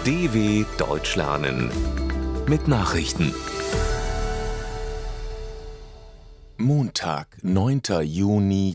DW Deutsch lernen mit Nachrichten. Montag, 9. Juni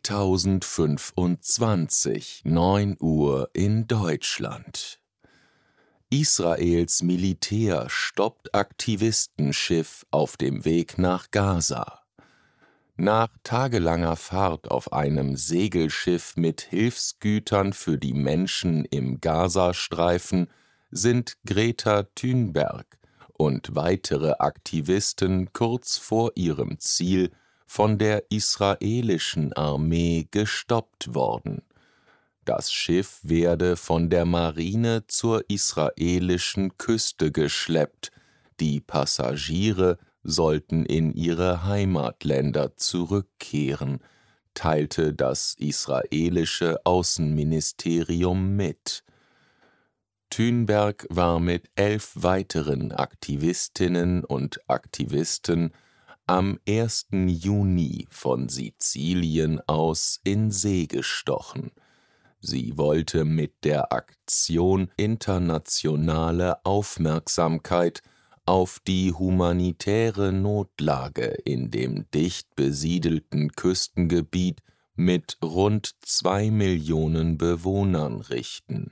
2025, 9 Uhr in Deutschland. Israels Militär stoppt Aktivistenschiff auf dem Weg nach Gaza. Nach tagelanger Fahrt auf einem Segelschiff mit Hilfsgütern für die Menschen im Gazastreifen sind Greta Thunberg und weitere Aktivisten kurz vor ihrem Ziel von der israelischen Armee gestoppt worden. Das Schiff werde von der Marine zur israelischen Küste geschleppt, die Passagiere sollten in ihre Heimatländer zurückkehren, teilte das israelische Außenministerium mit. Thunberg war mit 11 weiteren Aktivistinnen und Aktivisten am 1. Juni von Sizilien aus in See gestochen. Sie wollte mit der Aktion internationale Aufmerksamkeit auf die humanitäre Notlage in dem dicht besiedelten Küstengebiet mit rund 2 Millionen Bewohnern richten.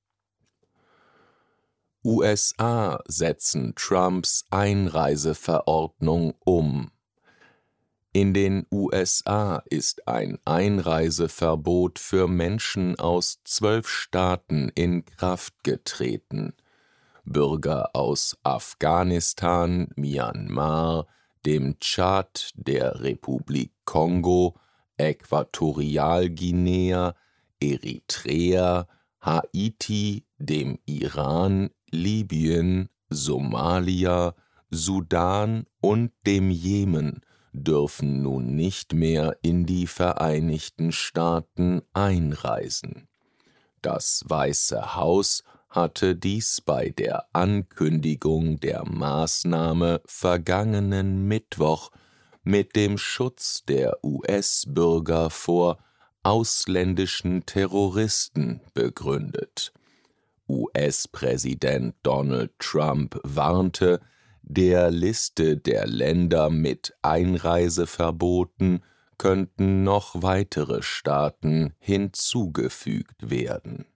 USA setzen Trumps Einreiseverordnung um. In den USA ist ein Einreiseverbot für Menschen aus 12 Staaten in Kraft getreten. Bürger aus Afghanistan, Myanmar, dem Tschad, der Republik Kongo, Äquatorialguinea, Eritrea, Haiti, dem Iran, Libyen, Somalia, Sudan und dem Jemen dürfen nun nicht mehr in die Vereinigten Staaten einreisen. Das Weiße Haus hatte dies bei der Ankündigung der Maßnahme vergangenen Mittwoch mit dem Schutz der US-Bürger vor ausländischen Terroristen begründet. US-Präsident Donald Trump warnte, der Liste der Länder mit Einreiseverboten könnten noch weitere Staaten hinzugefügt werden.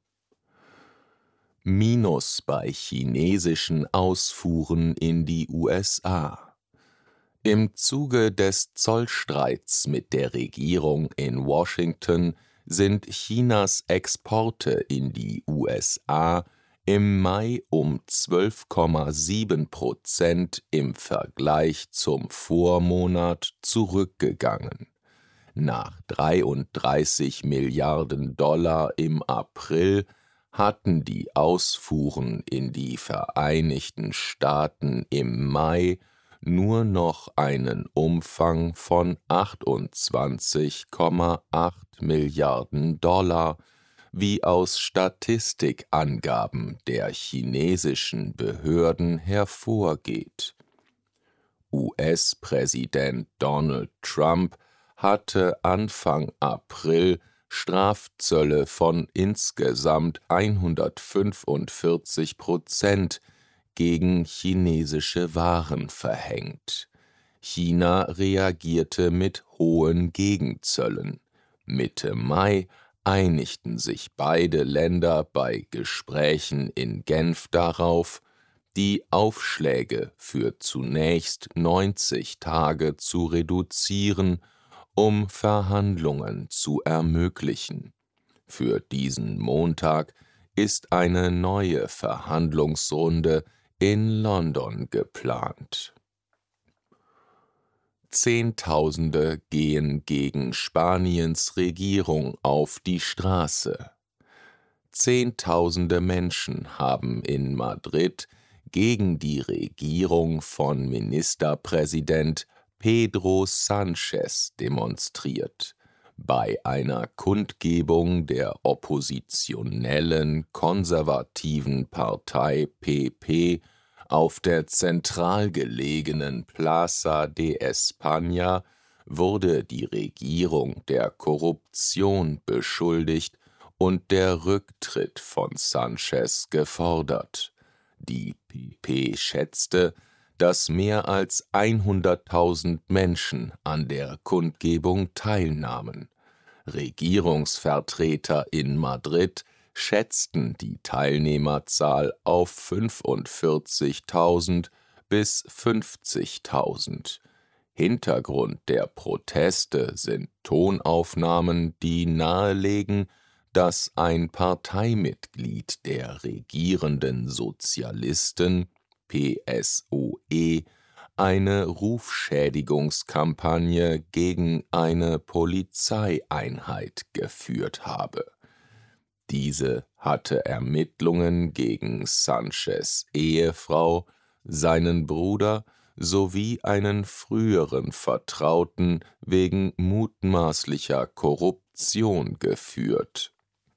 Minus bei chinesischen Ausfuhren in die USA. Im Zuge des Zollstreits mit der Regierung in Washington sind Chinas Exporte in die USA im Mai um 12,7% im Vergleich zum Vormonat zurückgegangen. Nach 33 Milliarden Dollar im April hatten die Ausfuhren in die Vereinigten Staaten im Mai nur noch einen Umfang von 28,8 Milliarden Dollar, wie aus Statistikangaben der chinesischen Behörden hervorgeht. US-Präsident Donald Trump hatte Anfang April Strafzölle von insgesamt 145% gegen chinesische Waren verhängt. China reagierte mit hohen Gegenzöllen. Mitte Mai einigten sich beide Länder bei Gesprächen in Genf darauf, die Aufschläge für zunächst 90 Tage zu reduzieren, um Verhandlungen zu ermöglichen. Für diesen Montag ist eine neue Verhandlungsrunde in London geplant. Zehntausende gehen gegen Spaniens Regierung auf die Straße. Zehntausende Menschen haben in Madrid gegen die Regierung von Ministerpräsident Pedro Sánchez demonstriert. Bei einer Kundgebung der oppositionellen konservativen Partei PP auf der zentral gelegenen Plaza de España wurde die Regierung der Korruption beschuldigt und der Rücktritt von Sánchez gefordert. Die PP schätzte, dass mehr als 100.000 Menschen an der Kundgebung teilnahmen. Regierungsvertreter in Madrid schätzten die Teilnehmerzahl auf 45.000 bis 50.000. Hintergrund der Proteste sind Tonaufnahmen, die nahelegen, dass ein Parteimitglied der regierenden Sozialisten PSOE eine Rufschädigungskampagne gegen eine Polizeieinheit geführt habe. Diese hatte Ermittlungen gegen Sánchez' Ehefrau, seinen Bruder sowie einen früheren Vertrauten wegen mutmaßlicher Korruption geführt.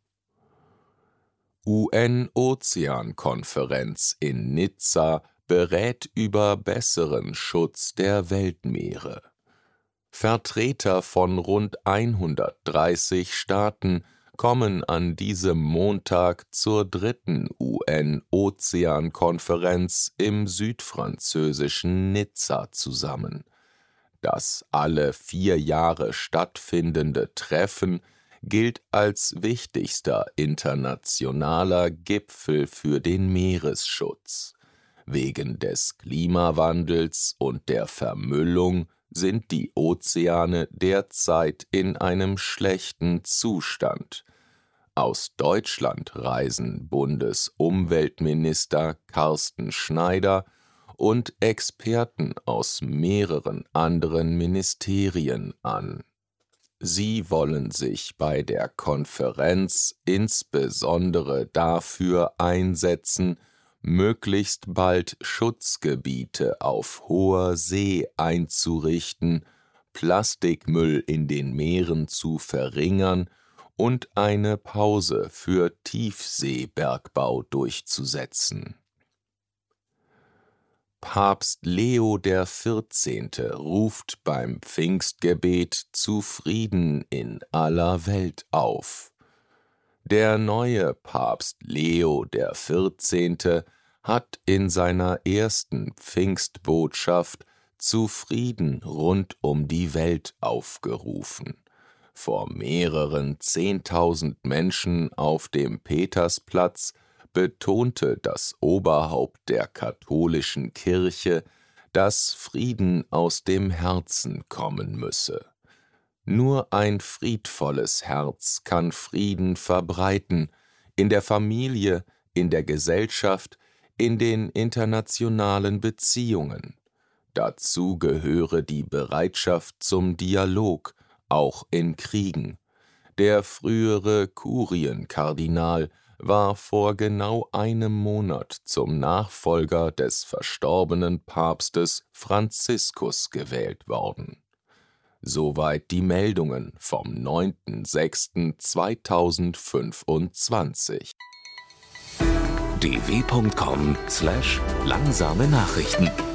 UN-Ozeankonferenz in Nizza berät über besseren Schutz der Weltmeere. Vertreter von rund 130 Staaten kommen an diesem Montag zur 3. UN-Ozeankonferenz im südfranzösischen Nizza zusammen. Das alle 4 Jahre stattfindende Treffen gilt als wichtigster internationaler Gipfel für den Meeresschutz. Wegen des Klimawandels und der Vermüllung sind die Ozeane derzeit in einem schlechten Zustand. Aus Deutschland reisen Bundesumweltminister Carsten Schneider und Experten aus mehreren anderen Ministerien an. Sie wollen sich bei der Konferenz insbesondere dafür einsetzen, möglichst bald Schutzgebiete auf hoher See einzurichten, Plastikmüll in den Meeren zu verringern und eine Pause für Tiefseebergbau durchzusetzen. Papst Leo XIV. Ruft beim Pfingstgebet zu Frieden in aller Welt auf. Der neue Papst Leo XIV. Hat in seiner ersten Pfingstbotschaft zu Frieden rund um die Welt aufgerufen. Vor mehreren 10.000 Menschen auf dem Petersplatz betonte das Oberhaupt der katholischen Kirche, dass Frieden aus dem Herzen kommen müsse. Nur ein friedvolles Herz kann Frieden verbreiten, in der Familie, in der Gesellschaft, in den internationalen Beziehungen. Dazu gehöre die Bereitschaft zum Dialog, auch in Kriegen. Der frühere Kurienkardinal war vor genau einem Monat zum Nachfolger des verstorbenen Papstes Franziskus gewählt worden. Soweit die Meldungen vom 9.06.2025. dw.com/langsame Nachrichten